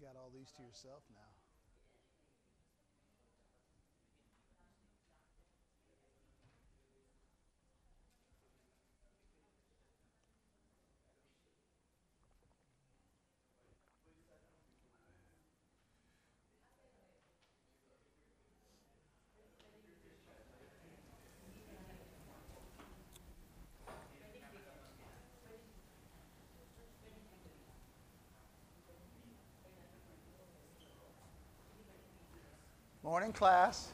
got all these to yourself now. Morning, class.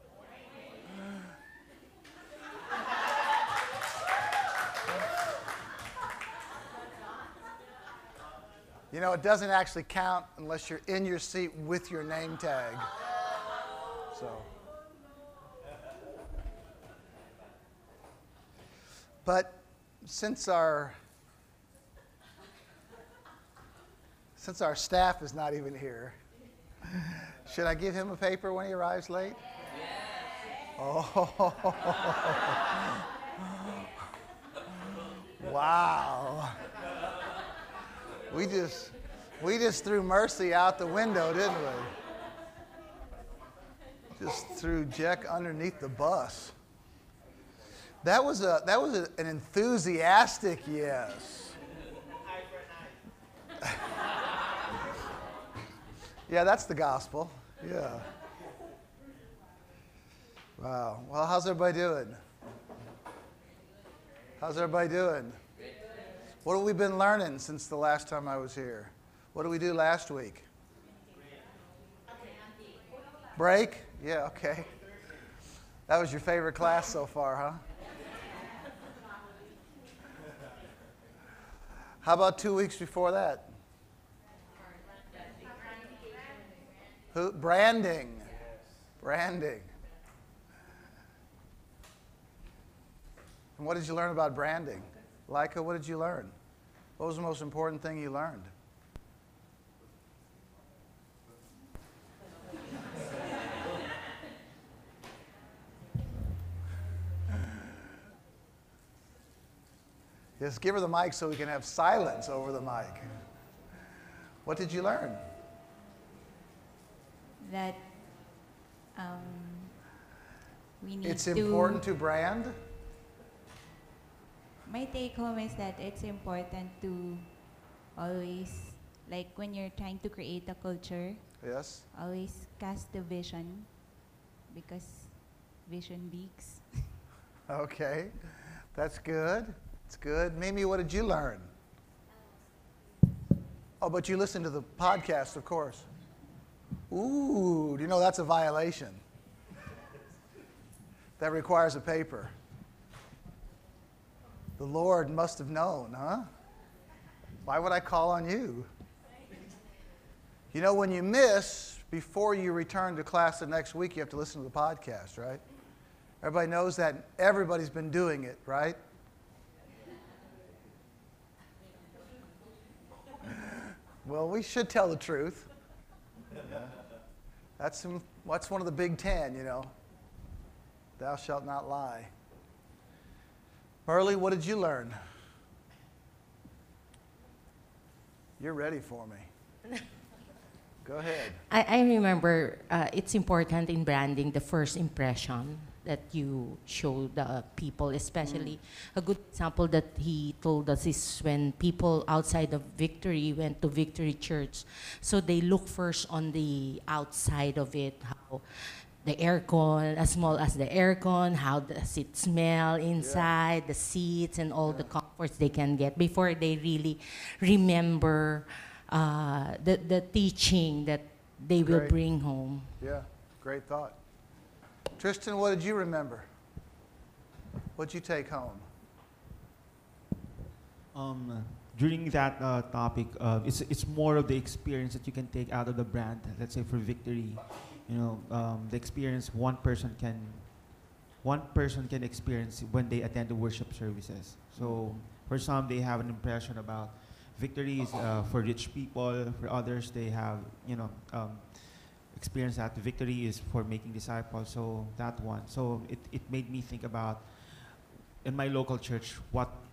You know, it doesn't actually count unless you're in your seat with your name tag. So, but since our staff is not even here, should I give him a paper when he arrives late? Yes. Oh, wow. We just threw mercy out the window, didn't we? Just threw Jack underneath the bus. That was an enthusiastic yes. Yeah, that's the gospel. Yeah. Wow. Well, how's everybody doing? How's everybody doing? What have we been learning since the last time I was here? What did we do last week? Break? Yeah, okay. That was your favorite class so far, huh? How about 2 weeks before that? Who? Branding. Branding. And what did you learn about branding? Leica, what did you learn? What was the most important thing you learned? Just give her the mic so we can have silence over the mic. What did you learn? That we need It's important to brand? My take home is that it's important to always, like when you're trying to create a culture, Yes. always cast the vision because vision leaks. Okay. That's good. It's good. Mimi, what did you learn? Oh, but you listened to the podcast, of course. Ooh, you know that's a violation. That requires a paper. The Lord must have known, huh? Why would I call on you? You know, when you miss, before you return to class the next week, you have to listen to the podcast, right? Everybody knows that. Everybody's been doing it, right? Well, we should tell the truth. Yeah. That's one of the big 10, you know. Thou shalt not lie. Merle, what did you learn? You're ready for me. Go ahead. I remember it's important in branding the first impression that you show the people, especially a good example that he told us is when people outside of Victory went to Victory Church. So they look first on the outside of it, how the aircon, as small as the aircon, how does it smell inside, the seats and all the comforts they can get before they really remember the teaching that they will bring home. Yeah, great thought. Tristan, what did you remember? What did you take home? During that topic, it's more of the experience that you can take out of the brand. Let's say for Victory, you know, the experience one person can experience when they attend the worship services. So for some, they have an impression about Victory is for rich people. For others, they have, you know, experience that Victory is for making disciples. So that one. So it made me think about in my local church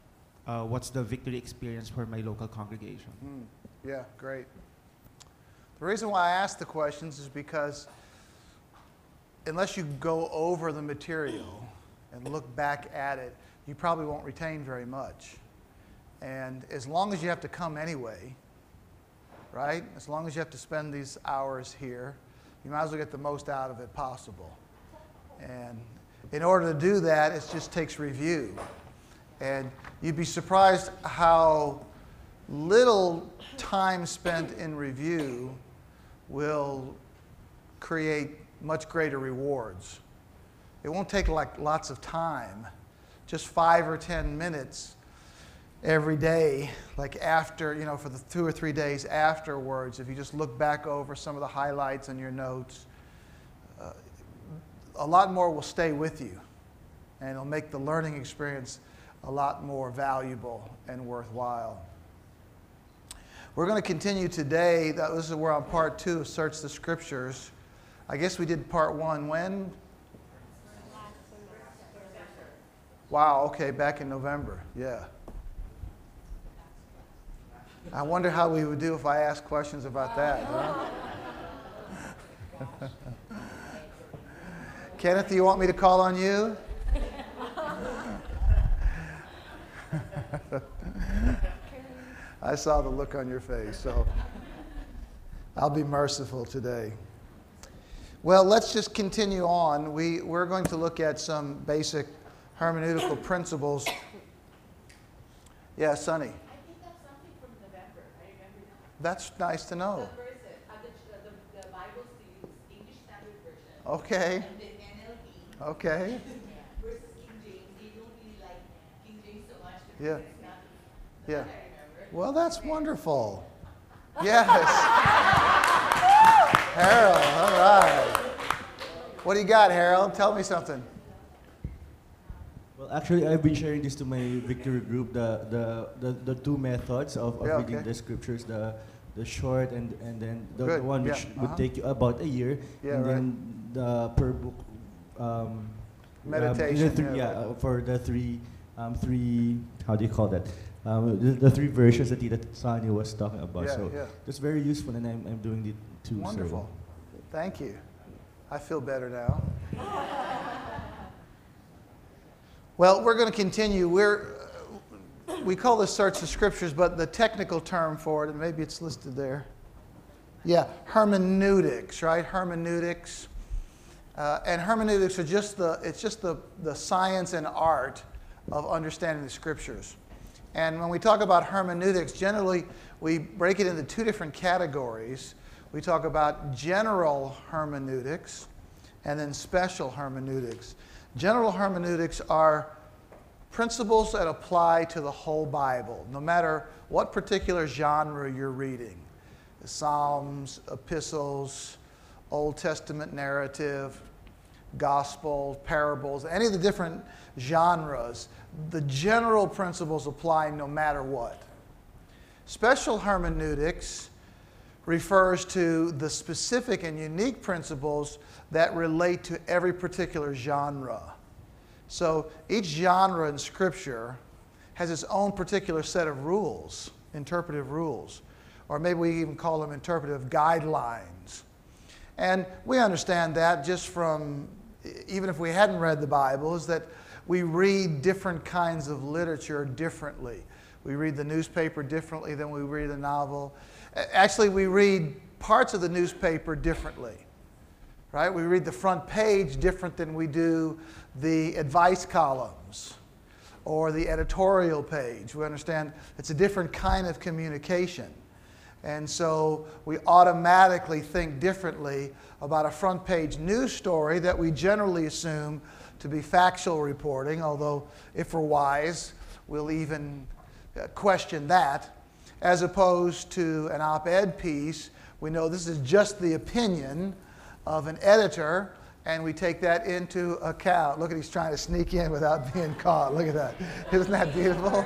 what's the Victory experience for my local congregation. Yeah, great. The reason why I ask the questions is because unless you go over the material and look back at it, you probably won't retain very much. And as long as you have to come anyway, right? As long as you have to spend these hours here, you might as well get the most out of it possible. And in order to do that, it just takes review. And you'd be surprised how little time spent in review will create much greater rewards. It won't take like lots of time, just 5 or 10 minutes every day, like after, for the 2 or 3 days afterwards, if you just look back over some of the highlights in your notes, a lot more will stay with you, and it'll make the learning experience a lot more valuable and worthwhile. We're going to continue today. This is we're on part 2 of Search the Scriptures. I guess we did part 1 when? Wow, okay, back in November, yeah. I wonder how we would do if I asked questions about that, huh? Kenneth, do you want me to call on you? I saw the look on your face, so I'll be merciful today. Well, let's just continue on. We're going to look at some basic hermeneutical principles. Yeah, Sonny. I think that's something from November. I remember that. That's nice to know. The verses, the Bibles to use English Standard Version. Okay. And the NLT. Okay. Versus King James. They don't really like King James so much because Yeah. it's not. Yeah. What I remember. Well, that's wonderful. Yes. Harold, all right. What do you got, Harold? Tell me something. Well, actually, I've been sharing this to my victory group. The 2 methods of Yeah, reading okay. the scriptures, the one and then the Good, one yeah, which would take you about a year, Yeah, and right. then the per book Meditation, for the three how do you call that? The 3 versions that Sonny was talking about. Yeah, so yeah. that's very useful, and I'm doing it too. Wonderful. Thank you. I feel better now. Well, we're going to continue. We call this Search the Scriptures, but the technical term for it, and maybe it's listed there. Yeah, hermeneutics, right? Hermeneutics. And hermeneutics are just the science and art of understanding the Scriptures. And when we talk about hermeneutics, generally we break it into 2 different categories. We talk about general hermeneutics and then special hermeneutics. General hermeneutics are principles that apply to the whole Bible, no matter what particular genre you're reading. The Psalms, epistles, Old Testament narrative, gospel, parables, any of the different genres, the general principles apply no matter what. Special hermeneutics refers to the specific and unique principles that relate to every particular genre. So each genre in Scripture has its own particular set of rules, interpretive rules, or maybe we even call them interpretive guidelines. And we understand that just from, even if we hadn't read the Bible, is that we read different kinds of literature differently. We read the newspaper differently than we read a novel. Actually, we read parts of the newspaper differently, right? We read the front page different than we do the advice columns or the editorial page. We understand it's a different kind of communication. And so we automatically think differently about a front page news story that we generally assume to be factual reporting, although if we're wise, we'll even question that, as opposed to an op-ed piece. We know this is just the opinion of an editor, and we take that into account. Look at, he's trying to sneak in without being caught. Look at that. Isn't that beautiful?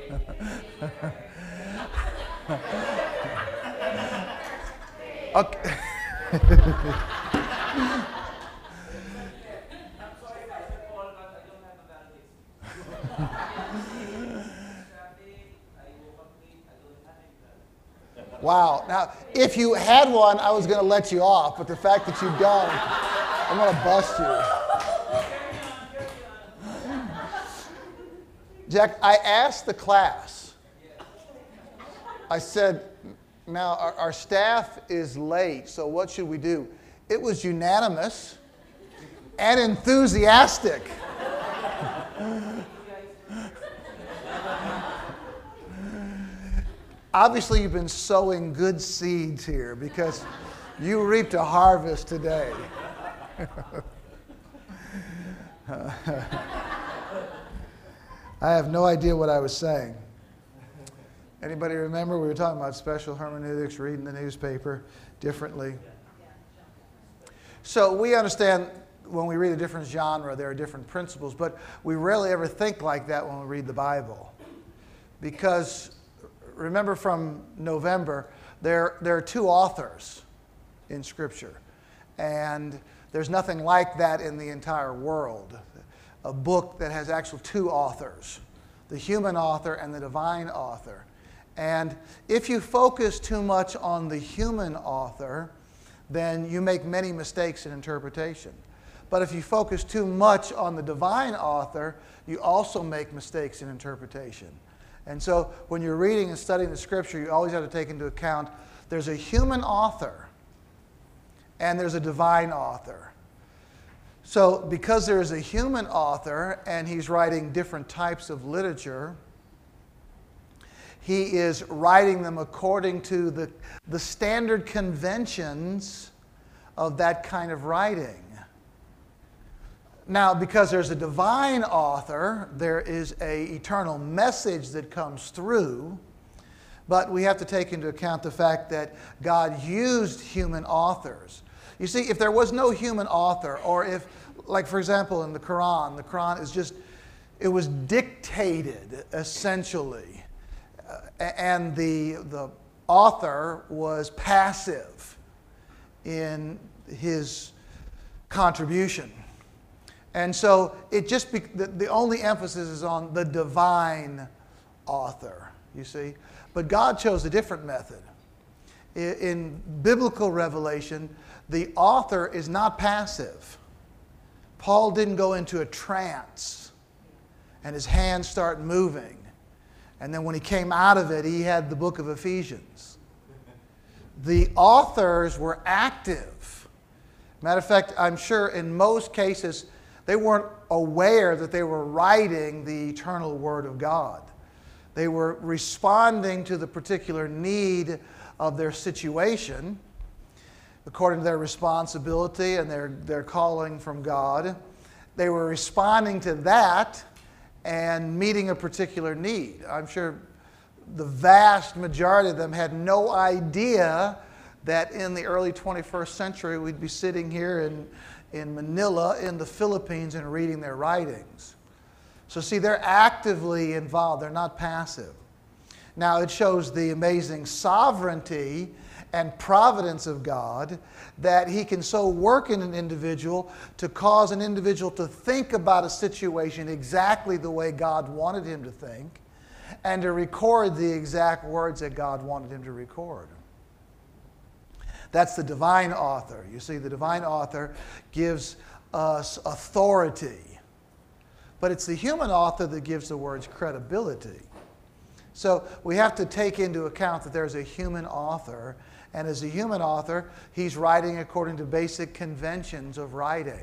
Okay. Wow. Now, if you had one, I was going to let you off, but the fact that you don't, I'm going to bust you. Jack, I asked the class, I said, now our staff is late, so what should we do? It was unanimous and enthusiastic. Obviously, you've been sowing good seeds here because you reaped a harvest today. I have no idea what I was saying. Anybody remember we were talking about special hermeneutics, reading the newspaper differently? So we understand when we read a different genre, there are different principles, but we rarely ever think like that when we read the Bible. Because remember from November, there are two authors in Scripture. And there's nothing like that in the entire world. A book that has actually two authors, the human author and the divine author. And if you focus too much on the human author, then you make many mistakes in interpretation. But if you focus too much on the divine author, you also make mistakes in interpretation. And so when you're reading and studying the Scripture, you always have to take into account there's a human author and there's a divine author. So because there is a human author and he's writing different types of literature, he is writing them according to the standard conventions of that kind of writing. Now, because there's a divine author, there is an eternal message that comes through, but we have to take into account the fact that God used human authors. You see, if there was no human author, or if, like for example in the Quran is just, it was dictated essentially, and the author was passive in his contribution. And so it just the only emphasis is on the divine author, you see. But God chose a different method. In biblical revelation, the author is not passive. Paul didn't go into a trance and his hands start moving. And then when he came out of it, he had the book of Ephesians. The authors were active. Matter of fact, I'm sure in most cases, they weren't aware that they were writing the eternal Word of God. They were responding to the particular need of their situation, according to their responsibility and their calling from God. They were responding to that and meeting a particular need. I'm sure the vast majority of them had no idea that in the early 21st century we'd be sitting here in Manila in the Philippines and reading their writings. So see, they're actively involved. They're not passive. Now, it shows the amazing sovereignty and providence of God that He can so work in an individual to cause an individual to think about a situation exactly the way God wanted him to think and to record the exact words that God wanted him to record. That's the divine author. You see, the divine author gives us authority. But it's the human author that gives the words credibility. So we have to take into account that there's a human author, and as a human author, he's writing according to basic conventions of writing.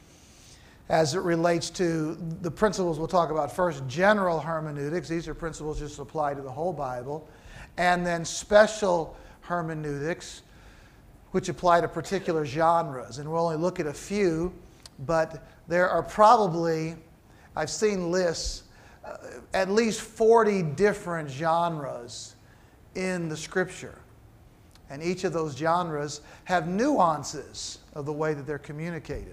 As it relates to the principles we'll talk about first, general hermeneutics. These are principles just apply to the whole Bible. And then special hermeneutics, which apply to particular genres. And we'll only look at a few, but there are probably, I've seen lists, at least 40 different genres in the Scripture. And each of those genres have nuances of the way that they're communicated.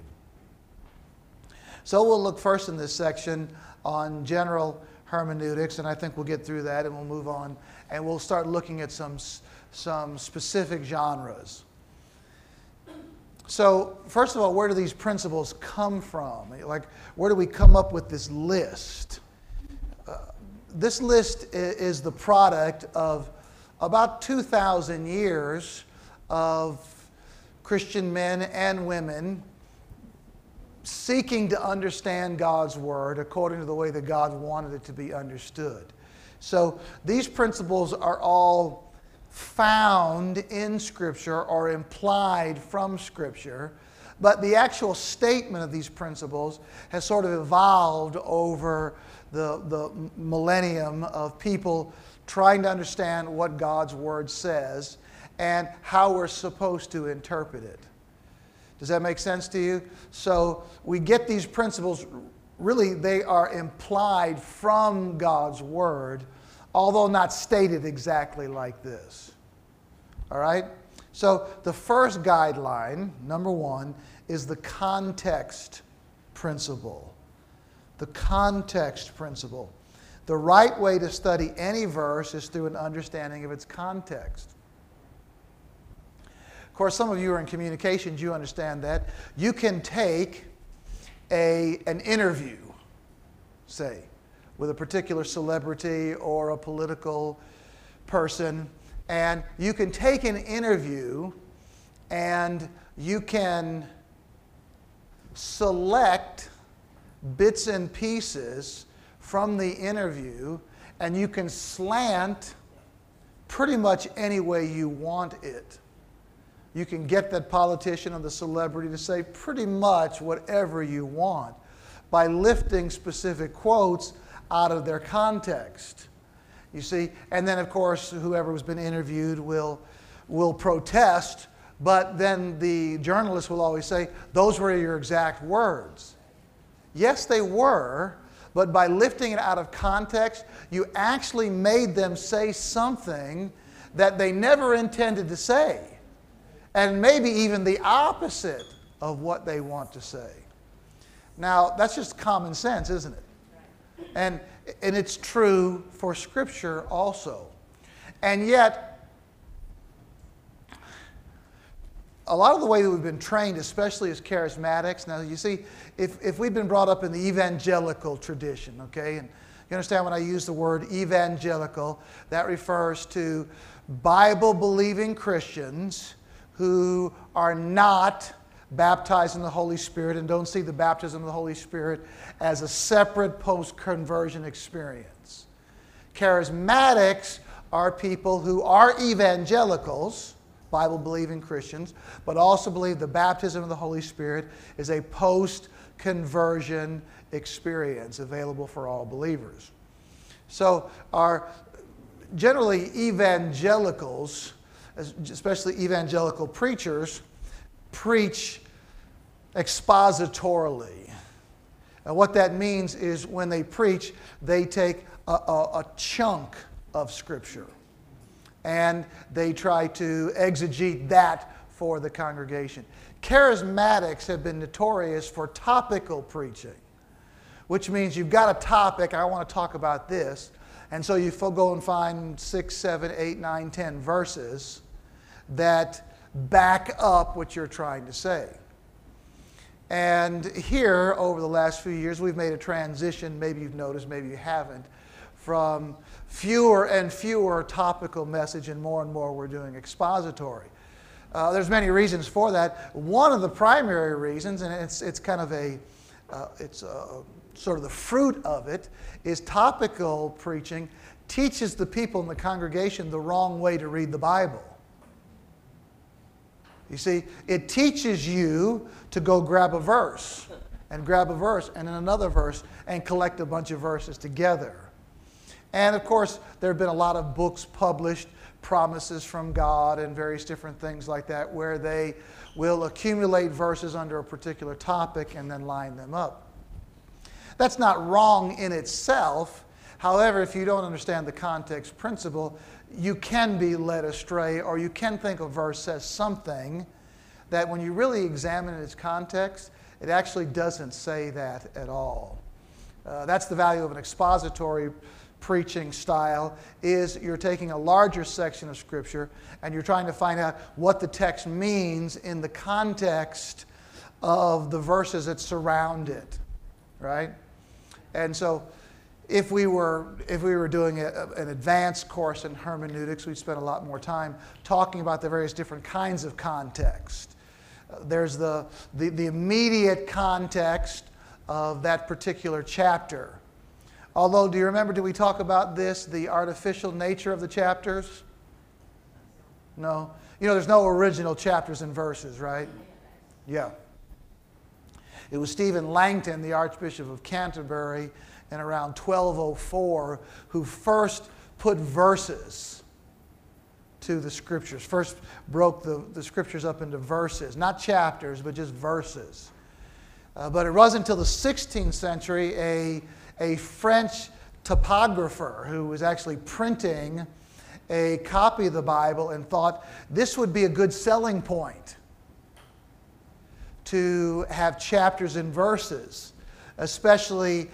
So we'll look first in this section on general hermeneutics, and I think we'll get through that and we'll move on, and we'll start looking at some specific genres. So first of all, where do these principles come from? Like, where do we come up with this list? This list is the product of about 2,000 years of Christian men and women seeking to understand God's Word according to the way that God wanted it to be understood. So these principles are all found in Scripture or implied from Scripture, but the actual statement of these principles has sort of evolved over the millennium of people trying to understand what God's Word says and how we're supposed to interpret it. Does that make sense to you? So we get these principles, really they are implied from God's Word, although not stated exactly like this. All right? So the first guideline, number one, is the context principle. The context principle. The right way to study any verse is through an understanding of its context. Of course, some of you are in communications, you understand that. You can take an interview, say, with a particular celebrity or a political person, and you can take an interview and you can select bits and pieces from the interview, and you can slant pretty much any way you want it. You can get that politician or the celebrity to say pretty much whatever you want by lifting specific quotes out of their context. You see, and then of course whoever has been interviewed will protest, but then the journalist will always say, those were your exact words. Yes, they were, but by lifting it out of context, you actually made them say something that they never intended to say, and maybe even the opposite of what they want to say. Now, that's just common sense, isn't it? And it's true for Scripture also. And yet, a lot of the way that we've been trained, especially as charismatics, now you see, if we've been brought up in the evangelical tradition, okay, and you understand when I use the word evangelical, that refers to Bible-believing Christians who are not baptized in the Holy Spirit and don't see the baptism of the Holy Spirit as a separate post-conversion experience. Charismatics are people who are evangelicals, Bible-believing Christians, but also believe the baptism of the Holy Spirit is a post-conversion experience available for all believers. So generally evangelicals, especially evangelical preachers, preach expositorily. And what that means is when they preach, they take a chunk of Scripture and they try to exegete that for the congregation. Charismatics have been notorious for topical preaching, which means you've got a topic, I want to talk about this, and so you go and find 6, 7, 8, 9, 10 verses that back up what you're trying to say. And here, over the last few years, we've made a transition, maybe you've noticed, maybe you haven't, from fewer and fewer topical message and more we're doing expository. There's many reasons for that. One of the primary reasons, and it's kind of sort of the fruit of it, is topical preaching teaches the people in the congregation the wrong way to read the Bible. You see, it teaches you to go grab a verse and then another verse and collect a bunch of verses together. And of course, there have been a lot of books published, promises from God and various different things like that, where they will accumulate verses under a particular topic and then line them up. That's not wrong in itself. However, if you don't understand the context principle, you can be led astray, or you can think a verse says something that when you really examine its context, it actually doesn't say that at all. That's the value of an expository preaching style, is you're taking a larger section of Scripture and you're trying to find out what the text means in the context of the verses that surround it, right? And so if we were doing an advanced course in hermeneutics, we'd spend a lot more time talking about the various different kinds of context. There's the immediate context of that particular chapter. Although, do you remember, did we talk about this, the artificial nature of the chapters? No? You know, there's no original chapters and verses, right? Yeah. It was Stephen Langton, the Archbishop of Canterbury, in around 1204, who first put verses to the Scriptures, first broke the Scriptures up into verses, not chapters, but just verses. But it wasn't until the 16th century a French typographer who was actually printing a copy of the Bible and thought this would be a good selling point to have chapters and verses, especially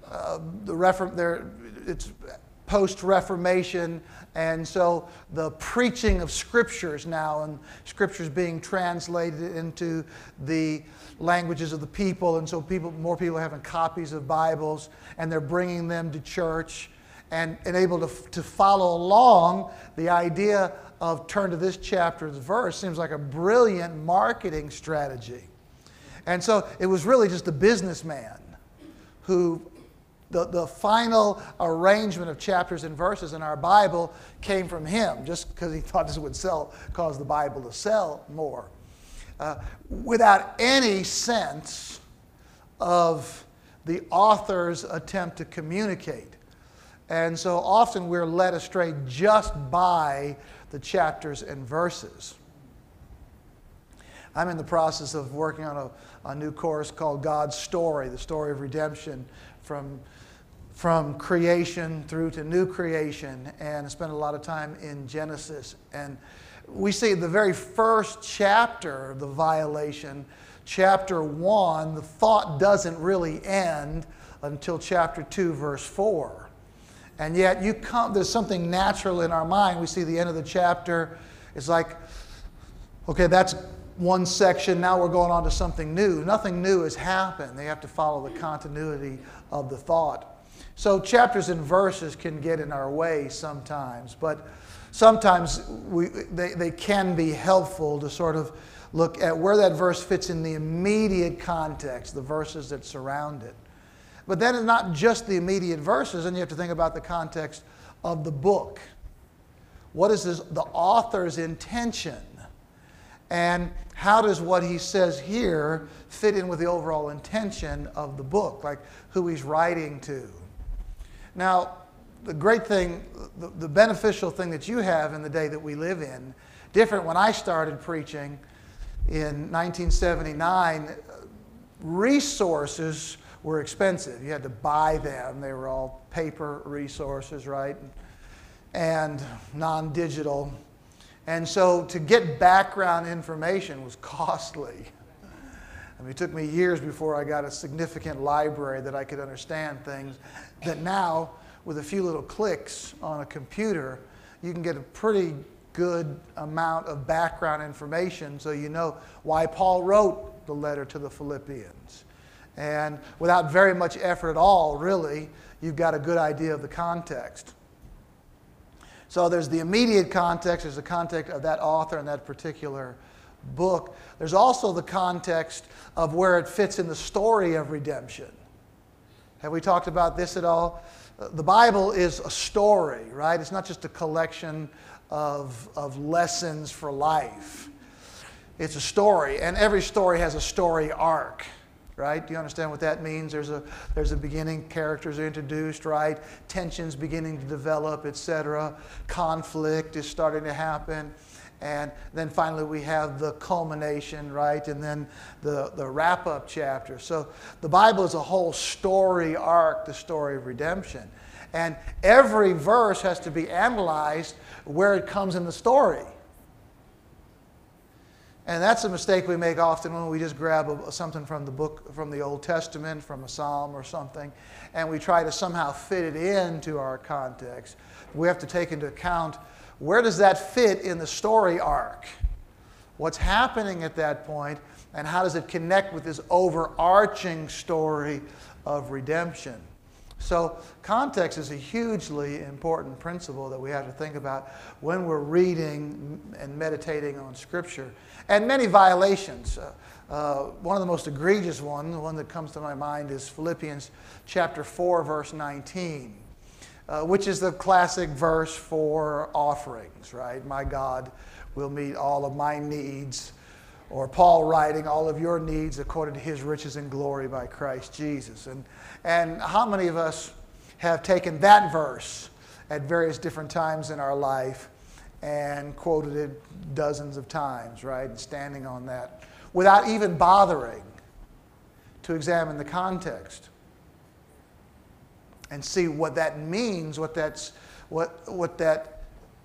it's post-Reformation, and so the preaching of Scriptures now, and Scriptures being translated into the languages of the people, and so more people are having copies of Bibles, and they're bringing them to church, and able to follow along. The idea of turn to this chapter's verse seems like a brilliant marketing strategy. And so it was really just a businessman who, the final arrangement of chapters and verses in our Bible came from him, just because he thought this would cause the Bible to sell more, without any sense of the author's attempt to communicate. And so often we're led astray just by the chapters and verses. I'm in the process of working on a new course called God's Story, the story of redemption from creation through to new creation, and I spent a lot of time in Genesis. And we see the very first chapter of the violation, chapter 1, the thought doesn't really end until chapter 2, verse 4. And yet there's something natural in our mind. We see the end of the chapter. It's like, okay, that's one section, now we're going on to something new. Nothing new has happened. They have to follow the continuity of the thought. So chapters and verses can get in our way sometimes, but sometimes they can be helpful to sort of look at where that verse fits in the immediate context, the verses that surround it. But then it's not just the immediate verses, and you have to think about the context of the book. What is the author's intention? And how does what he says here fit in with the overall intention of the book, like who he's writing to? Now, the great thing, the beneficial thing that you have in the day that we live in, different when I started preaching in 1979, resources were expensive. You had to buy them. They were all paper resources, right? And non-digital. And so to get background information was costly. I mean, it took me years before I got a significant library that I could understand things that now, with a few little clicks on a computer, you can get a pretty good amount of background information so you know why Paul wrote the letter to the Philippians. And without very much effort at all, really, you've got a good idea of the context. So there's the immediate context, there's the context of that author and that particular book. There's also the context of where it fits in the story of redemption. Have we talked about this at all? The Bible is a story, right? It's not just a collection of lessons for life. It's a story, and every story has a story arc. Right? Do you understand what that means? There's a beginning, characters are introduced, right? Tensions beginning to develop, etc. Conflict is starting to happen. And then finally we have the culmination, right? And then the wrap-up chapter. So the Bible is a whole story arc, the story of redemption. And every verse has to be analyzed where it comes in the story. And that's a mistake we make often when we just grab something from the book, from the Old Testament, from a psalm or something, and we try to somehow fit it into our context. We have to take into account, where does that fit in the story arc? What's happening at that point, and how does it connect with this overarching story of redemption? So context is a hugely important principle that we have to think about when we're reading and meditating on Scripture. And many violations. One of the most egregious ones, the one that comes to my mind, is Philippians chapter 4, verse 19, which is the classic verse for offerings, right? My God will meet all of my needs. Or Paul writing, all of your needs according to his riches and glory by Christ Jesus. And how many of us have taken that verse at various different times in our life and quoted it dozens of times, right? And standing on that without even bothering to examine the context and see what that means, what that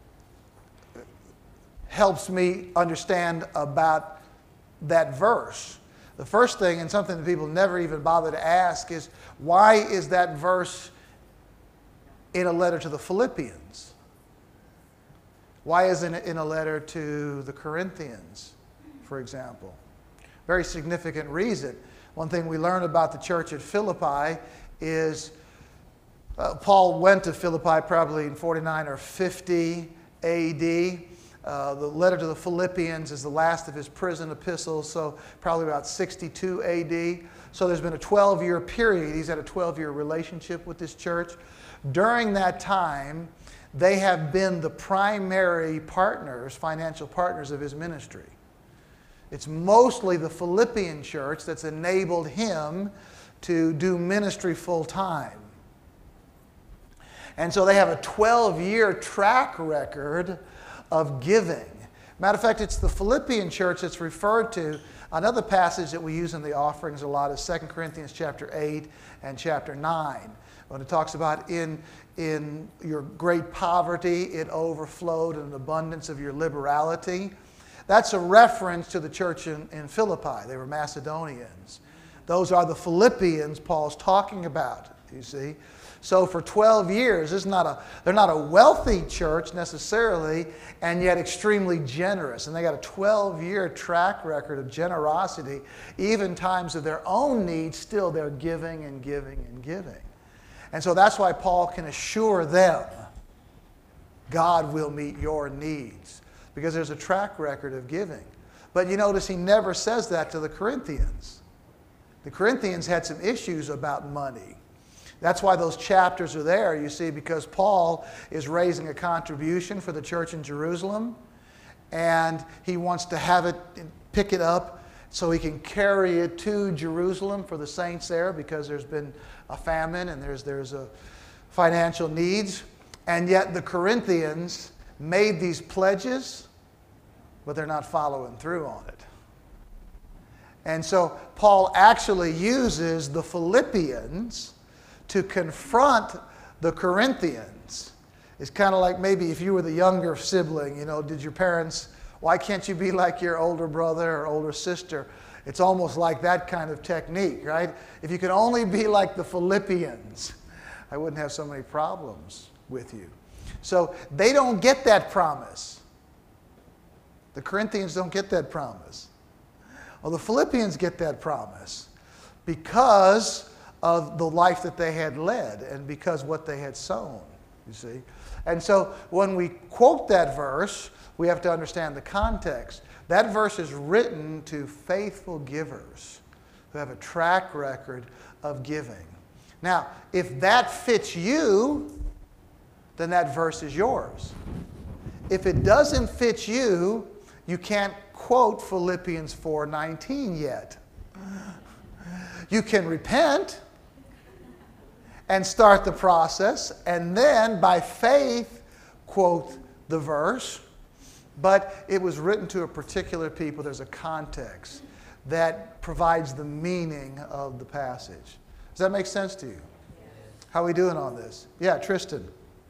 helps me understand about that verse. The first thing, and something that people never even bother to ask, is why is that verse in a letter to the Philippians? Why isn't it in a letter to the Corinthians, for example? Very significant reason. One thing we learn about the church at Philippi is Paul went to Philippi probably in 49 or 50 A.D. The letter to the Philippians is the last of his prison epistles, so probably about 62 A.D. So there's been a 12-year period. He's had a 12-year relationship with this church. During that time, they have been the primary partners, financial partners of his ministry. It's mostly the Philippian church that's enabled him to do ministry full time. And so they have a 12-year track record of giving. Matter of fact, it's the Philippian church that's referred to. Another passage that we use in the offerings a lot is 2 Corinthians chapter 8 and chapter 9. When it talks about in your great poverty, it overflowed in an abundance of your liberality. That's a reference to the church in Philippi. They were Macedonians. Those are the Philippians Paul's talking about, you see. So for 12 years, they're not a wealthy church necessarily, and yet extremely generous. And they got a 12-year track record of generosity. Even times of their own needs, still they're giving and giving and giving. And so that's why Paul can assure them, God will meet your needs. Because there's a track record of giving. But you notice he never says that to the Corinthians. The Corinthians had some issues about money. That's why those chapters are there, you see, because Paul is raising a contribution for the church in Jerusalem, and he wants to have it, pick it up so he can carry it to Jerusalem for the saints there, because there's been a famine and there's a financial needs. And yet the Corinthians made these pledges, but they're not following through on it. And so Paul actually uses the Philippians to confront the Corinthians. It's kind of like maybe if you were the younger sibling, did your parents, why can't you be like your older brother or older sister? It's almost like that kind of technique, right? If you could only be like the Philippians, I wouldn't have so many problems with you. So they don't get that promise. The Corinthians don't get that promise. Well, the Philippians get that promise because of the life that they had led and because what they had sown, you see. And so when we quote that verse, we have to understand the context. That verse is written to faithful givers who have a track record of giving. Now, if that fits you, then that verse is yours. If it doesn't fit you, you can't quote Philippians 4:19 yet. You can repent and start the process, and then by faith quote the verse. But it was written to a particular people. There's a context that provides the meaning of the passage. Does that make sense to you? Yes. How are we doing on this? Yeah, Tristan.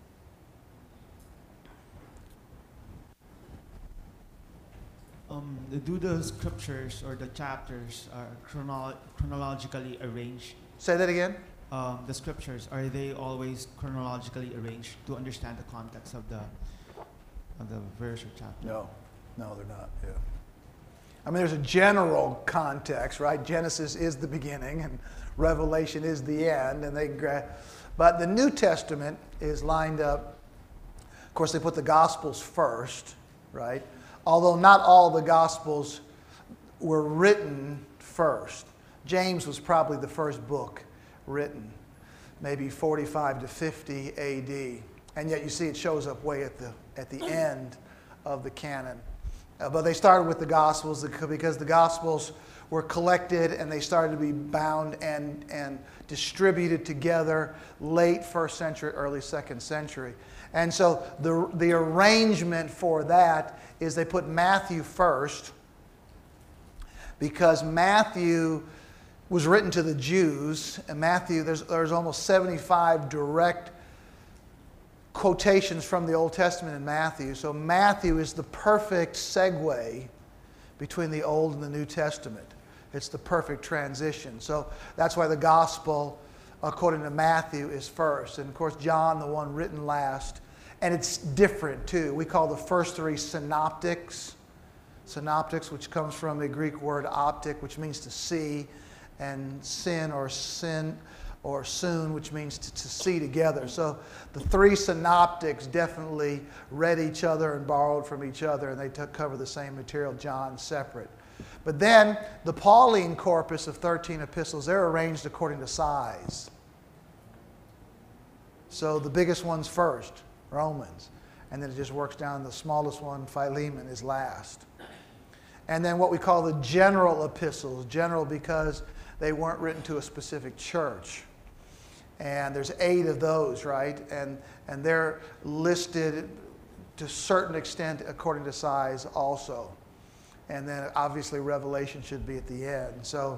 Do the scriptures or the chapters are chronologically arranged? Say that again? The scriptures, are they always chronologically arranged to understand the context of the verse or chapter? No, they're not. Yeah. I mean, there's a general context, right? Genesis is the beginning and Revelation is the end. But the New Testament is lined up. Of course, they put the Gospels first, right? Although not all the Gospels were written first. James was probably the first book written, maybe 45 to 50 AD. And yet you see it shows up way at the end of the canon. But they started with the Gospels because the Gospels were collected and they started to be bound and distributed together late 1st century, early 2nd century. And so the arrangement for that is they put Matthew first because Matthew was written to the Jews, and Matthew, there's almost 75 direct quotations from the Old Testament in Matthew. So Matthew is the perfect segue between the Old and the New Testament. It's the perfect transition. So that's why the gospel, according to Matthew, is first. And of course, John, the one written last. And it's different too. We call the first three synoptics. Synoptics, which comes from the Greek word optic, which means to see, and sin or soon, which means to see together. So the three synoptics definitely read each other and borrowed from each other, and they cover the same material. John separate. But then the Pauline corpus of 13 epistles, they're arranged according to size. So the biggest one's first, Romans. And then it just works down. The smallest one, Philemon, is last. And then what we call the general epistles. General because they weren't written to a specific church. And there's 8 of those, right? And they're listed to a certain extent according to size also. And then obviously Revelation should be at the end. So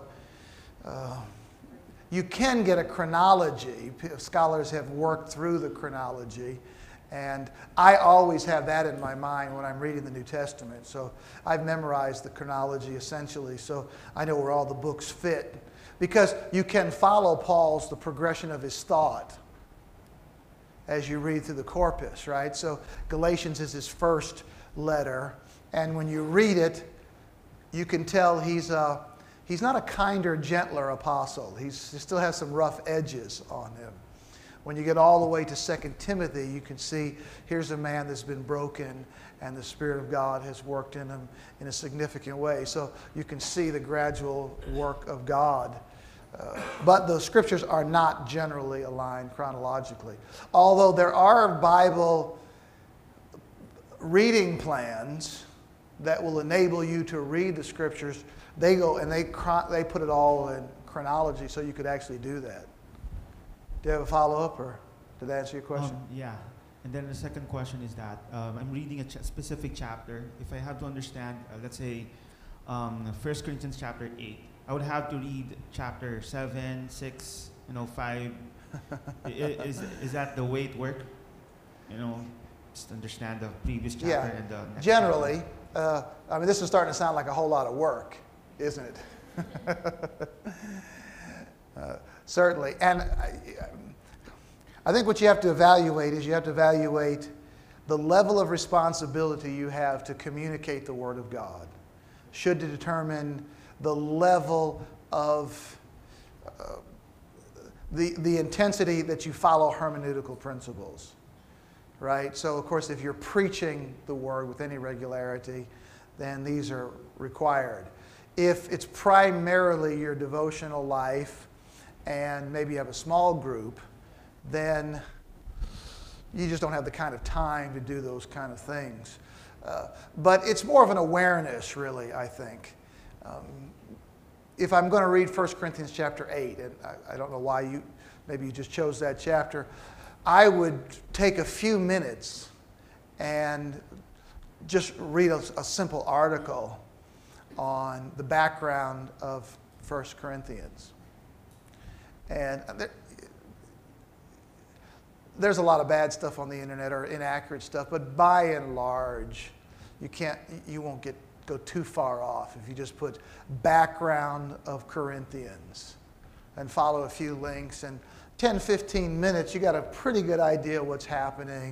you can get a chronology. Scholars have worked through the chronology. And I always have that in my mind when I'm reading the New Testament. So I've memorized the chronology essentially, so I know where all the books fit. Because you can follow the progression of his thought as you read through the corpus, right? So Galatians is his first letter, and when you read it, you can tell he's not a kinder, gentler apostle. He still has some rough edges on him. When you get all the way to 2 Timothy, you can see here's a man that's been broken and the Spirit of God has worked in him in a significant way. So you can see the gradual work of God. But the scriptures are not generally aligned chronologically. Although there are Bible reading plans that will enable you to read the scriptures, they go and they put it all in chronology so you could actually do that. Do you have a follow-up, or did that answer your question? Yeah. And then the second question is that I'm reading a specific chapter. If I have to understand, let's say, 1 Corinthians chapter 8, I would have to read chapter 7, 6, 5. Is that the way it works? Just understand the previous chapter and the next generally. I mean, this is starting to sound like a whole lot of work, isn't it? Certainly. And I think what you have to evaluate is the level of responsibility you have to communicate the Word of God. Should determine the level of the intensity that you follow hermeneutical principles. Right? So, of course, if you're preaching the Word with any regularity, then these are required. If it's primarily your devotional life, and maybe you have a small group, then you just don't have the kind of time to do those kind of things. But it's more of an awareness, really, I think. If I'm going to read 1 Corinthians chapter 8, and I don't know why maybe you just chose that chapter, I would take a few minutes and just read a simple article on the background of 1 Corinthians. And there's a lot of bad stuff on the internet or inaccurate stuff, but by and large, you won't go too far off if you just put background of Corinthians and follow a few links, and 10, 15 minutes, you got a pretty good idea what's happening.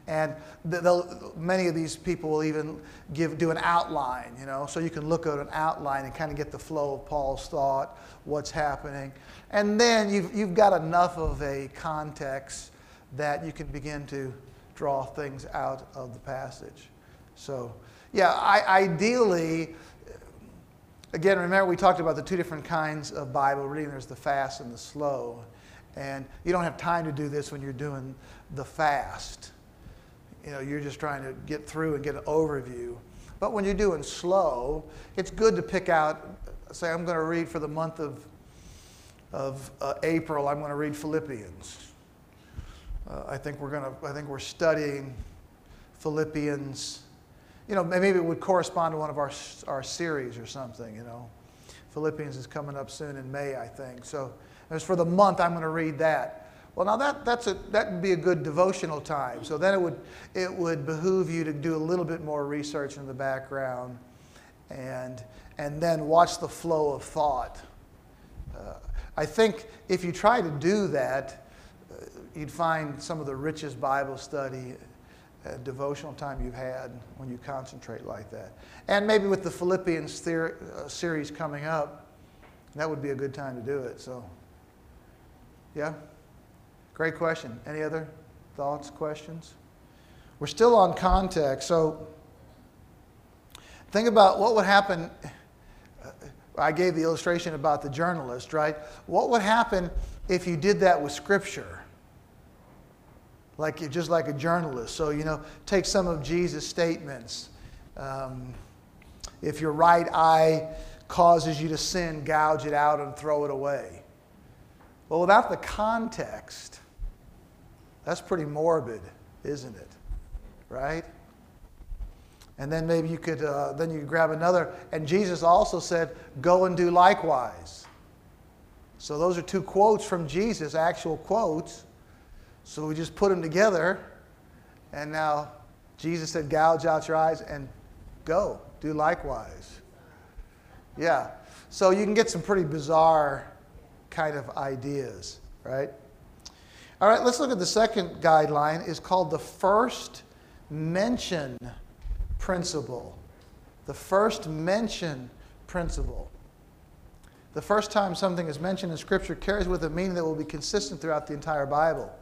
And many of these people will even do an outline, you know, so you can look at an outline and kind of get the flow of Paul's thought, what's happening. And then you've got enough of a context that you can begin to draw things out of the passage. So, yeah, ideally, again, remember we talked about the two different kinds of Bible reading. There's the fast and the slow. And you don't have time to do this when you're doing the fast. You know, you're just trying to get through and get an overview. But when you're doing slow, it's good to pick out, say, I'm going to read for the month of April, I'm going to read Philippians. I think we're studying Philippians. You know, maybe it would correspond to one of our series or something, you know. Philippians is coming up soon in May, I think. So as for the month, I'm going to read that. Well, now that would be a good devotional time. So then it would behoove you to do a little bit more research in the background, and then watch the flow of thought. I think if you try to do that, you'd find some of the richest Bible study, devotional time you've had when you concentrate like that. And maybe with the Philippians series coming up, that would be a good time to do it. So, yeah, great question. Any other thoughts, questions? We're still on context. So think about what would happen. I gave the illustration about the journalist, right? What would happen if you did that with Scripture? Just like a journalist. So, you know, take some of Jesus' statements. If your right eye causes you to sin, gouge it out and throw it away. Well, without the context, that's pretty morbid, isn't it? Right? And then maybe you could, then you grab another. And Jesus also said, go and do likewise. So those are two quotes from Jesus, actual quotes. So we just put them together. And now Jesus said, gouge out your eyes and go, do likewise. Yeah. So you can get some pretty bizarre kind of ideas, right? All right, let's look at the second guideline. It's called the first mention principle. The first mention principle. The first time something is mentioned in Scripture carries with it a meaning that will be consistent throughout the entire Bible.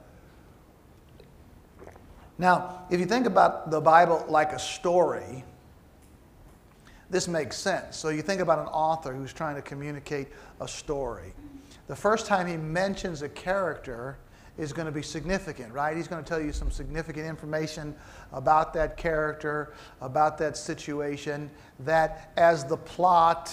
Now, if you think about the Bible like a story, this makes sense. So you think about an author who's trying to communicate a story. The first time he mentions a character is going to be significant, right? He's going to tell you some significant information about that character, about that situation, that as the plot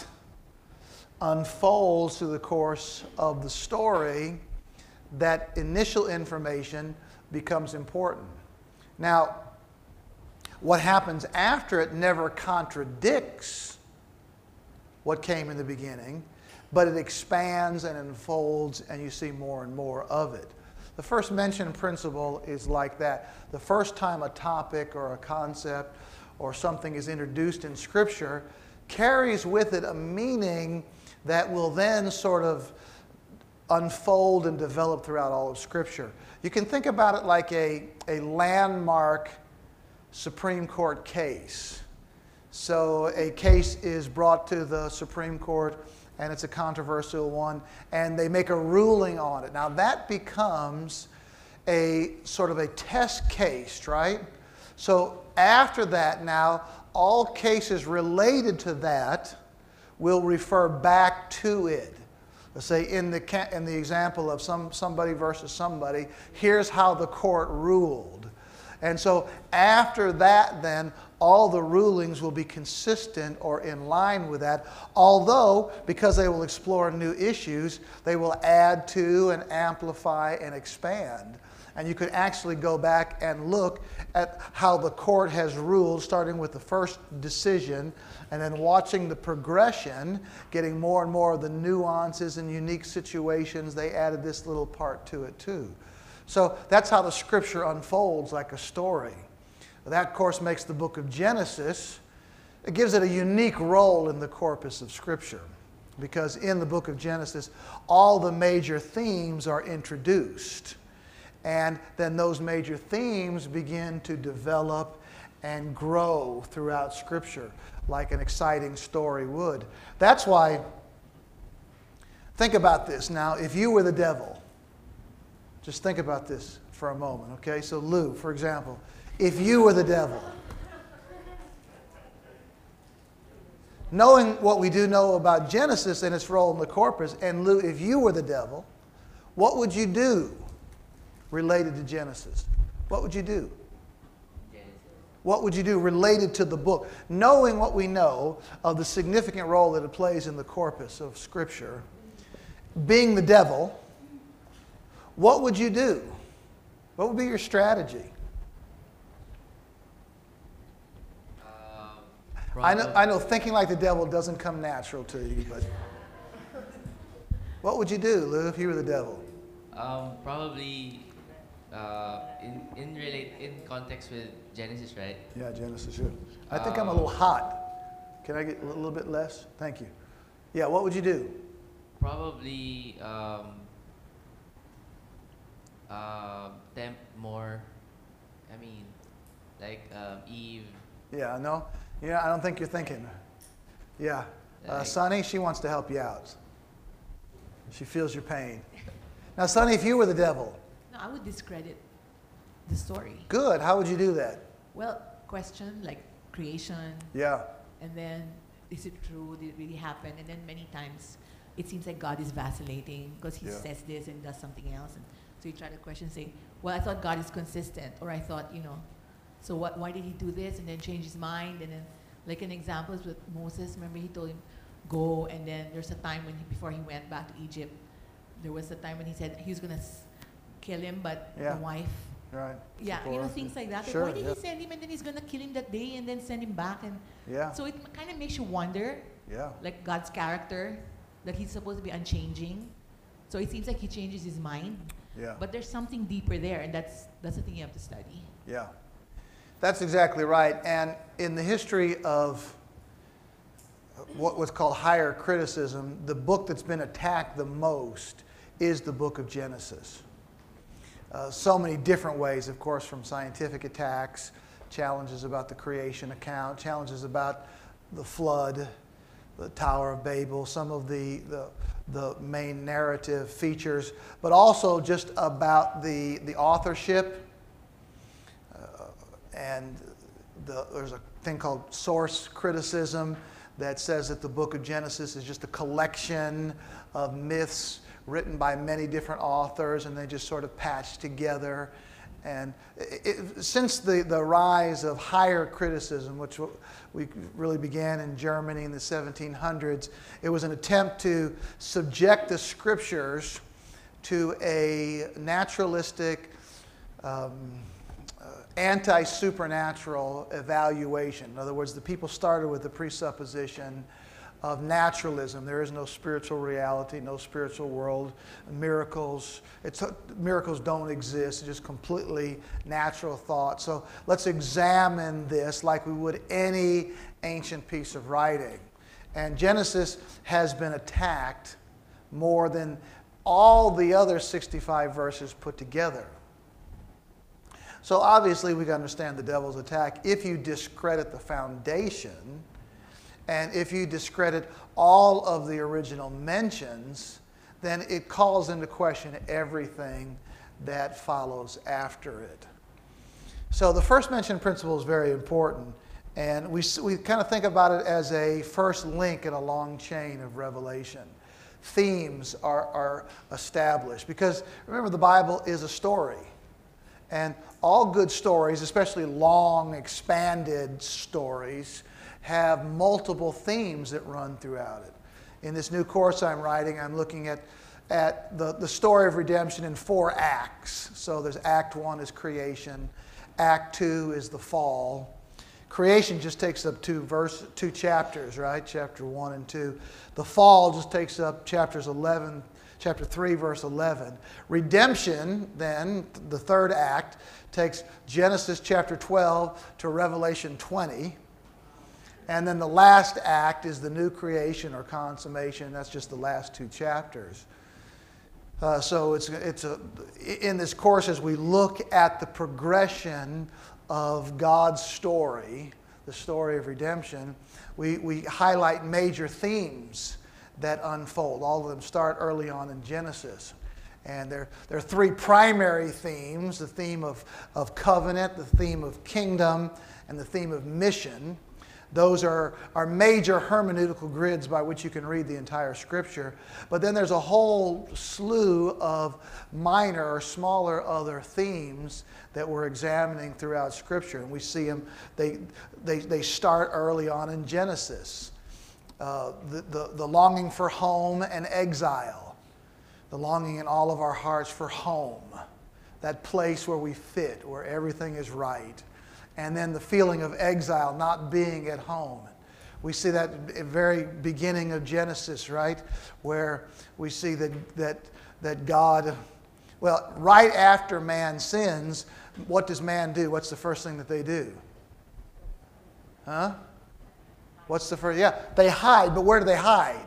unfolds through the course of the story, that initial information becomes important. Now, what happens after it never contradicts what came in the beginning, but it expands and unfolds, and you see more and more of it. The first mention principle is like that. The first time a topic or a concept or something is introduced in Scripture carries with it a meaning that will then sort of unfold and develop throughout all of Scripture. You can think about it like a landmark Supreme Court case. So a case is brought to the Supreme Court, and it's a controversial one, and they make a ruling on it. Now that becomes a sort of a test case, right? So after that now, all cases related to that will refer back to it. Let's say in the example of somebody versus somebody, here's how the court ruled. And so after that then, all the rulings will be consistent or in line with that, although because they will explore new issues, they will add to and amplify and expand. And you could actually go back and look at how the court has ruled, starting with the first decision, and then watching the progression, getting more and more of the nuances and unique situations. They added this little part to it too. So that's how the Scripture unfolds like a story. That, of course, makes the book of Genesis, it gives it a unique role in the corpus of Scripture. Because in the book of Genesis, all the major themes are introduced. And then those major themes begin to develop and grow throughout Scripture like an exciting story would. That's why, think about this now. If you were the devil, just think about this for a moment, okay? So Lou, for example, if you were the devil, knowing what we do know about Genesis and its role in the corpus, and Lou, if you were the devil, what would you do related to Genesis? What would you do? What would you do related to the book? Knowing what we know of the significant role that it plays in the corpus of Scripture, being the devil, what would you do? What would be your strategy? I know thinking like the devil doesn't come natural to you, but what would you do, Lou, if you were the devil? Probably in context with Genesis, right? Yeah, Genesis, sure. I think I'm a little hot. Can I get a little bit less? Thank you. Yeah, what would you do? Probably tempt more. I mean, like Eve. Yeah, I know. Yeah, I don't think you're thinking. Yeah. Sonny, she wants to help you out. She feels your pain. Now, Sonny, if you were the devil. No, I would discredit the story. Good. How would you do that? Well, question like creation, Yeah. and then is it true? Did it really happen? And then many times it seems like God is vacillating because he says this and does something else. And so you try to question, say, well, I thought God is consistent, or I thought, so why did he do this and then change his mind? And then, like an example is with Moses. Remember, he told him, go, and then there's a time when before he went back to Egypt, there was a time when he said he was going to kill him, but the wife. Right. Yeah, things like that. Sure, Why did he send him and then he's going to kill him that day and then send him back? And so it kind of makes you wonder, like God's character, that he's supposed to be unchanging. So it seems like he changes his mind. Yeah. But there's something deeper there, and that's the thing you have to study. Yeah. That's exactly right. And in the history of what was called higher criticism, the book that's been attacked the most is the book of Genesis. So many different ways, of course, from scientific attacks, challenges about the creation account, challenges about the flood, the Tower of Babel, some of the main narrative features, but also just about the authorship. And there's a thing called source criticism that says that the book of Genesis is just a collection of myths written by many different authors, and they just sort of patched together. And since the rise of higher criticism, which we really began in Germany in the 1700s, it was an attempt to subject the Scriptures to a naturalistic, anti-supernatural evaluation. In other words, the people started with the presupposition of naturalism. There is no spiritual reality, no spiritual world. Miracles don't exist. It's just completely natural thought. So let's examine this like we would any ancient piece of writing. And Genesis has been attacked more than all the other 65 verses put together. So obviously we can understand the devil's attack if you discredit the foundation, and if you discredit all of the original mentions, then it calls into question everything that follows after it. So the first mention principle is very important, and we kind of think about it as a first link in a long chain of revelation. Themes are established because, remember, the Bible is a story. And all good stories, especially long, expanded stories, have multiple themes that run throughout it. In this new course I'm writing, I'm looking at the story of redemption in 4 acts. So there's Act 1 is creation, Act 2 is the fall. Creation just takes up 2 chapters, right? Chapter 1 and 2. The fall just takes up chapter 3, verse 11. Redemption, then, the 3rd act, takes Genesis chapter 12 to Revelation 20. And then the last act is the new creation or consummation. That's just the last 2 chapters. So in this course, as we look at the progression of God's story, the story of redemption, we highlight major themes that unfold. All of them start early on in Genesis. And there are three primary themes: the theme of covenant, the theme of kingdom, and the theme of mission. Those are major hermeneutical grids by which you can read the entire Scripture. But then there's a whole slew of minor or smaller other themes that we're examining throughout Scripture. And we see them, they start early on in Genesis. The longing for home and exile. The longing in all of our hearts for home. That place where we fit, where everything is right. And then the feeling of exile, not being at home. We see that at the very beginning of Genesis, right? Where we see that God, well, right after man sins, what does man do? What's the first thing that they do? Huh? What's the first? Yeah, they hide, but where do they hide?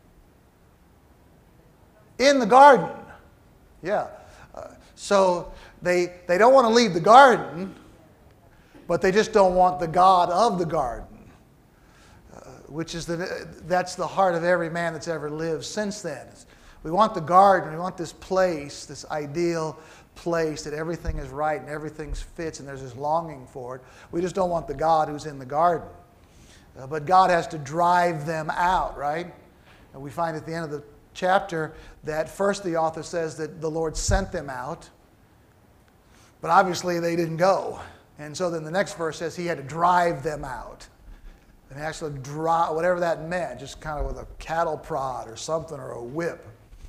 In the garden. Yeah. So they don't want to leave the garden, but they just don't want the God of the garden, that's the heart of every man that's ever lived since then. We want the garden, we want this place, this ideal place that everything is right and everything fits and there's this longing for it. We just don't want the God who's in the garden. But God has to drive them out, right? And we find at the end of the chapter that first the author says that the Lord sent them out, but obviously they didn't go. And so then the next verse says he had to drive them out. And actually drive, whatever that meant, just kind of with a cattle prod or something or a whip.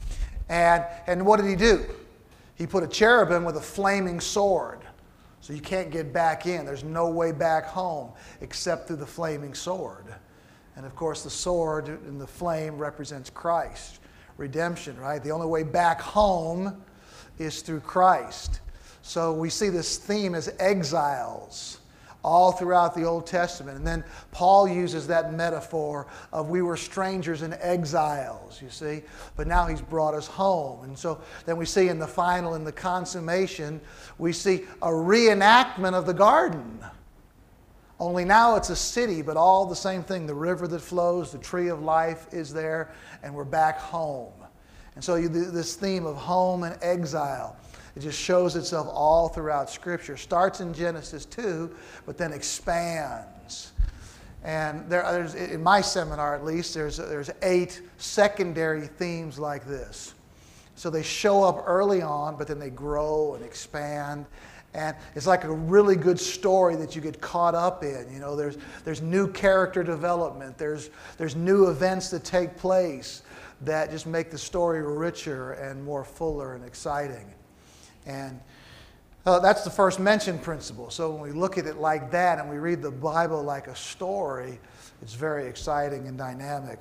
And what did he do? He put a cherubim with a flaming sword. So you can't get back in. There's no way back home except through the flaming sword. And of course the sword and the flame represents Christ. Redemption, right? The only way back home is through Christ. So we see this theme as exiles all throughout the Old Testament. And then Paul uses that metaphor of we were strangers and exiles, you see. But now he's brought us home. And so then we see in the final, in the consummation, we see a reenactment of the garden. Only now it's a city, but all the same thing. The river that flows, the tree of life is there, and we're back home. And so this theme of home and exile, it just shows itself all throughout Scripture. Starts in Genesis 2, but then expands. And there's, in my seminar at least, there's 8 secondary themes like this. So they show up early on, but then they grow and expand. And it's like a really good story that you get caught up in. You know, there's new character development. There's new events that take place that just make the story richer and more fuller and exciting. And that's the first mention principle. So when we look at it like that and we read the Bible like a story, it's very exciting and dynamic.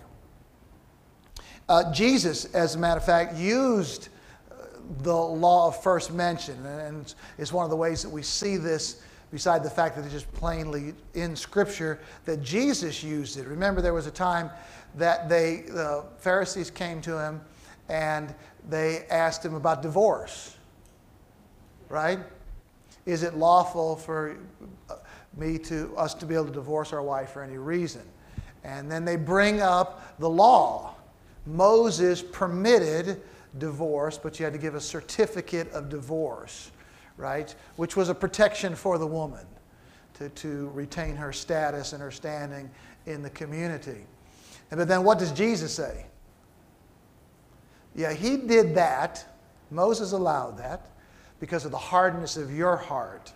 Jesus, as a matter of fact, used the law of first mention. And it's one of the ways that we see this, beside the fact that it's just plainly in Scripture, that Jesus used it. Remember, there was a time that the Pharisees came to him and they asked him about divorce. Right? Is it lawful for us to be able to divorce our wife for any reason? And then they bring up the law. Moses permitted divorce, but you had to give a certificate of divorce, right? Which was a protection for the woman to retain her status and her standing in the community. But then what does Jesus say? Yeah, he did that. Moses allowed that because of the hardness of your heart.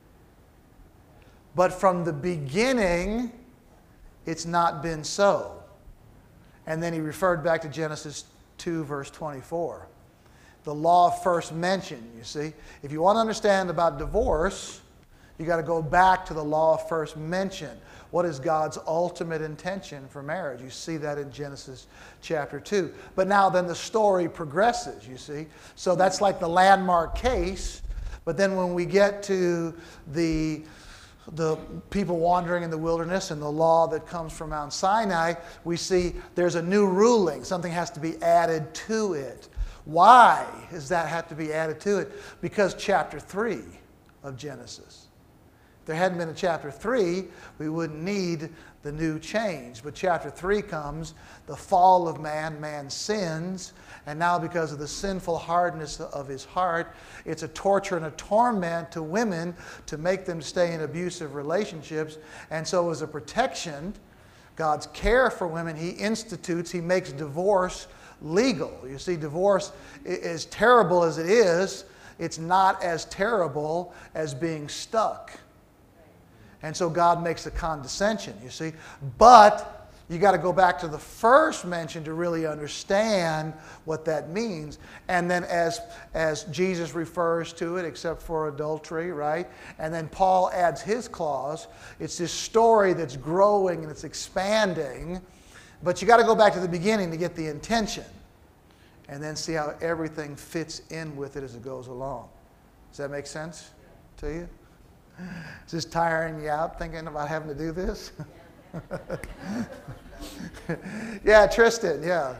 But from the beginning, it's not been so. And then he referred back to Genesis 2, verse 24. The law of first mention, you see. If you want to understand about divorce, you got to go back to the law of first mention. What is God's ultimate intention for marriage? You see that in Genesis chapter 2. But now then the story progresses, you see. So that's like the landmark case. But then when we get to the people wandering in the wilderness and the law that comes from Mount Sinai, we see there's a new ruling. Something has to be added to it. Why does that have to be added to it? Because chapter 3 of Genesis. If there hadn't been a chapter 3, we wouldn't need the new change. But chapter 3 comes, the fall of man, man sins, and now because of the sinful hardness of his heart, it's a torture and a torment to women to make them stay in abusive relationships. And so as a protection, God's care for women, he makes divorce legal. You see, divorce, as terrible as it is, it's not as terrible as being stuck. And so God makes a condescension, you see. But you got to go back to the first mention to really understand what that means. And then as Jesus refers to it, except for adultery, right? And then Paul adds his clause. It's this story that's growing and it's expanding. But you got to go back to the beginning to get the intention. And then see how everything fits in with it as it goes along. Does that make sense to you? Is this tiring you out thinking about having to do this? Yeah, Tristan, yeah.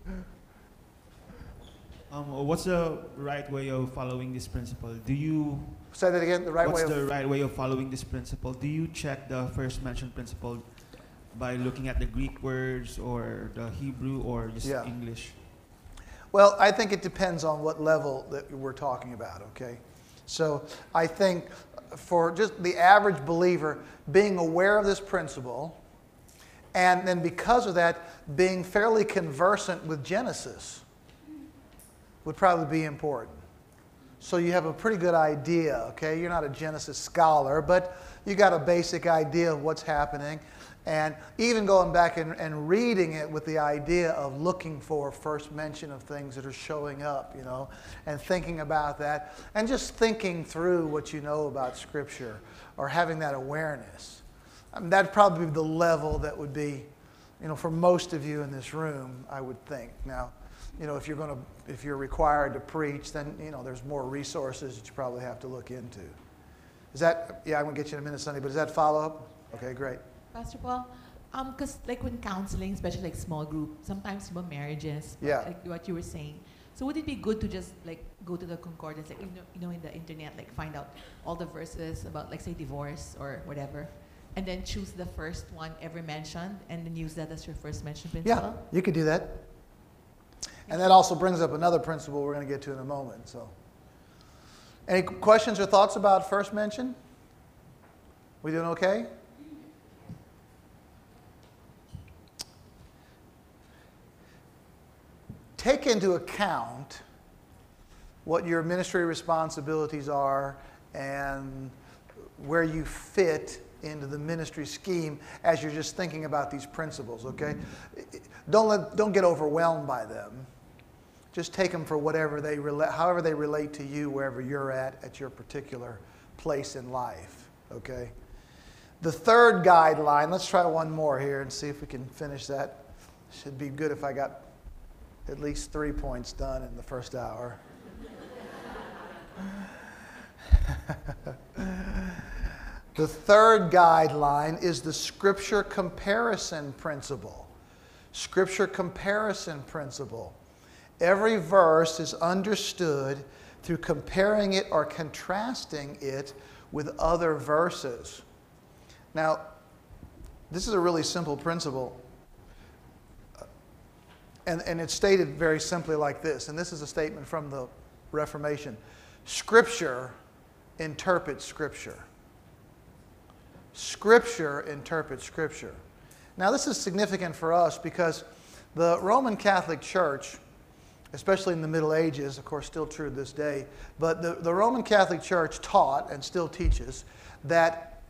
What's the right way of following this principle? Do you... Say that again, the right way What's of... the right way of following this principle? Do you check the first mentioned principle by looking at the Greek words or the Hebrew or just English? Well, I think it depends on what level that we're talking about, okay? So I think for just the average believer, being aware of this principle, and then because of that, being fairly conversant with Genesis would probably be important. So you have a pretty good idea, okay? You're not a Genesis scholar, but you got a basic idea of what's happening. And even going back and reading it with the idea of looking for first mention of things that are showing up, you know, and thinking about that, and just thinking through what you know about Scripture, or having that awareness. That'd probably be the level that would be, you know, for most of you in this room, I would think. Now, you know, if you're required to preach, then, you know, there's more resources that you probably have to look into. Is that, yeah, I'm going to get you in a minute, Sonny, but does that follow up? Okay, great. Pastor Paul, because like when counseling, especially like small group, sometimes about marriages, like what you were saying. So would it be good to just like go to the concordance, like you know, in the internet, like find out all the verses about, like, say, divorce or whatever, and then choose the first one ever mentioned, and then use that as your first mentioned principle? Yeah, you could do that. And that also brings up another principle we're going to get to in a moment. So, any questions or thoughts about first mention? We doing okay? Take into account what your ministry responsibilities are and where you fit into the ministry scheme as you're just thinking about these principles, okay? Don't get overwhelmed by them. Just take them for whatever they however they relate to you, wherever you're at your particular place in life, okay? The third guideline, let's try one more here and see if we can finish that. Should be good if I got at least 3 points done in the first hour. The third guideline is the Scripture comparison principle. Scripture comparison principle. Every verse is understood through comparing it or contrasting it with other verses. Now, this is a really simple principle. And it's stated very simply like this, and this is a statement from the Reformation. Scripture interprets Scripture. Scripture interprets Scripture. Now, this is significant for us because the Roman Catholic Church, especially in the Middle Ages, of course still true to this day, but the Roman Catholic Church taught and still teaches that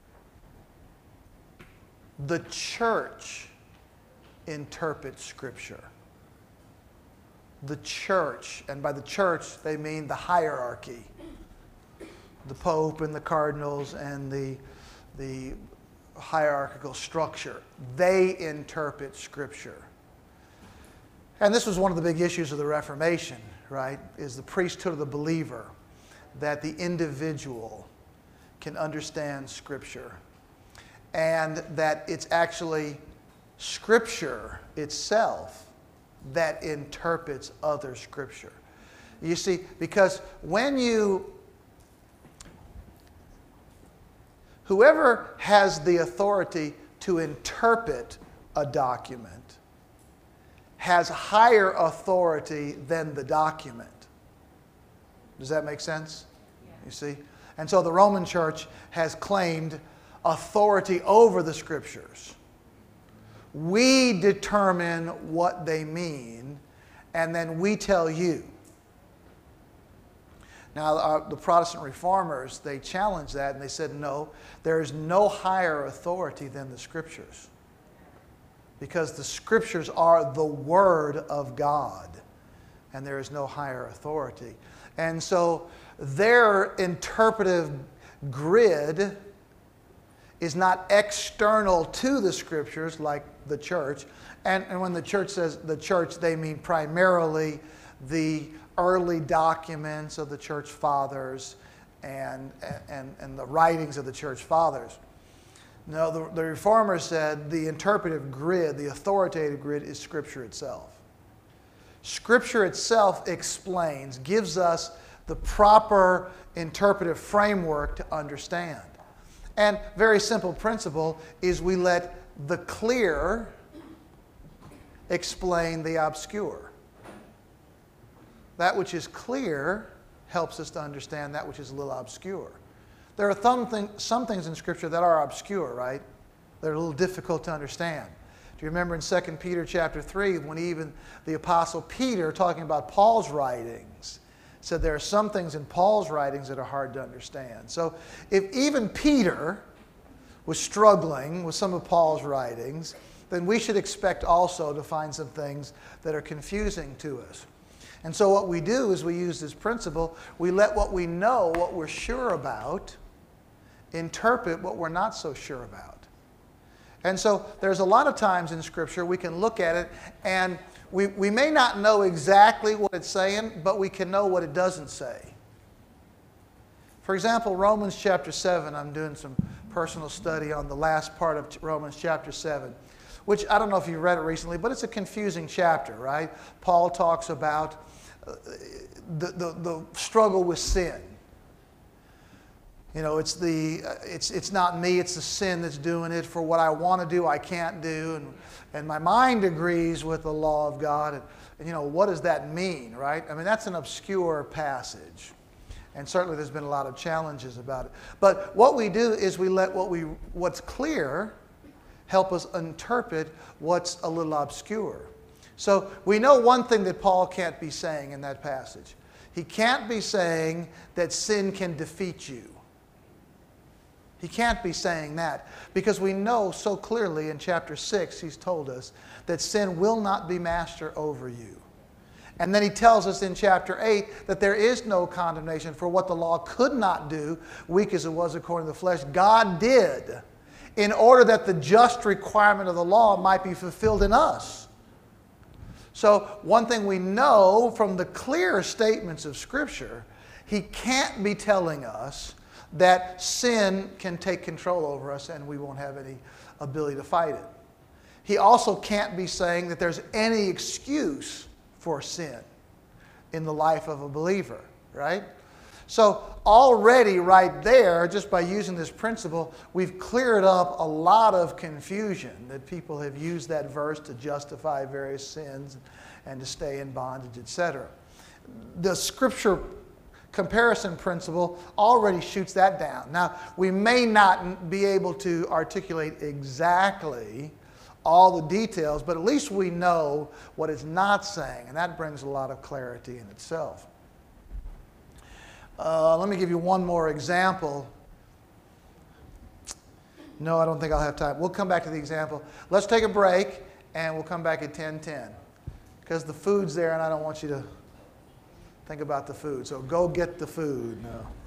the church interprets Scripture. The church, and by the church they mean the hierarchy, the Pope and the cardinals and the hierarchical structure. They interpret Scripture. And this was one of the big issues of the Reformation, right, is the priesthood of the believer, that the individual can understand Scripture, and that it's actually Scripture itself that interprets other Scripture. You see, because whoever has the authority to interpret a document has higher authority than the document. Does that make sense? Yeah. You see? And so the Roman Church has claimed authority over the Scriptures. We determine what they mean, and then we tell you. Now, the Protestant Reformers, they challenged that, and they said, no, there is no higher authority than the Scriptures. Because the Scriptures are the Word of God, and there is no higher authority. And so their interpretive grid is not external to the Scriptures like the church. And when the church says the church, they mean primarily the early documents of the church fathers and the writings of the church fathers. No, the Reformers said the interpretive grid, the authoritative grid, is Scripture itself. Scripture itself explains, gives us the proper interpretive framework to understand. And very simple principle is we let the clear explain the obscure. That which is clear helps us to understand that which is a little obscure. There are some things in Scripture that are obscure, right? They're a little difficult to understand. Do you remember in 2 Peter chapter 3 when even the Apostle Peter, talking about Paul's writings, said there are some things in Paul's writings that are hard to understand. So if even Peter was struggling with some of Paul's writings, then we should expect also to find some things that are confusing to us. And so what we do is we use this principle. We let what we know, what we're sure about, interpret what we're not so sure about. And so there's a lot of times in Scripture we can look at it and we may not know exactly what it's saying, but we can know what it doesn't say. For example, Romans chapter 7, I'm doing some personal study on the last part of Romans chapter 7, which I don't know if you've read it recently, but it's a confusing chapter, right? Paul talks about the struggle with sin. You know, it's not me, it's the sin that's doing it. For what I want to do, I can't do. And my mind agrees with the law of God. And you know, what does that mean, right? I mean, that's an obscure passage. And certainly there's been a lot of challenges about it. But what we do is we let what's clear help us interpret what's a little obscure. So we know one thing that Paul can't be saying in that passage. He can't be saying that sin can defeat you. He can't be saying that because we know so clearly in chapter 6 he's told us that sin will not be master over you. And then he tells us in chapter 8 that there is no condemnation for what the law could not do, weak as it was according to the flesh. God did in order that the just requirement of the law might be fulfilled in us. So one thing we know from the clear statements of Scripture, he can't be telling us that sin can take control over us and we won't have any ability to fight it. He also can't be saying that there's any excuse for sin in the life of a believer, right? So already right there, just by using this principle, we've cleared up a lot of confusion that people have used that verse to justify various sins and to stay in bondage, etc. The Scripture comparison principle already shoots that down. Now, we may not be able to articulate exactly all the details, but at least we know what it's not saying, and that brings a lot of clarity in itself. Let me give you one more example. No, I don't think I'll have time. We'll come back to the example. Let's take a break, and we'll come back at 10:10, because the food's there, and I don't want you to think about the food. So go get the food. No.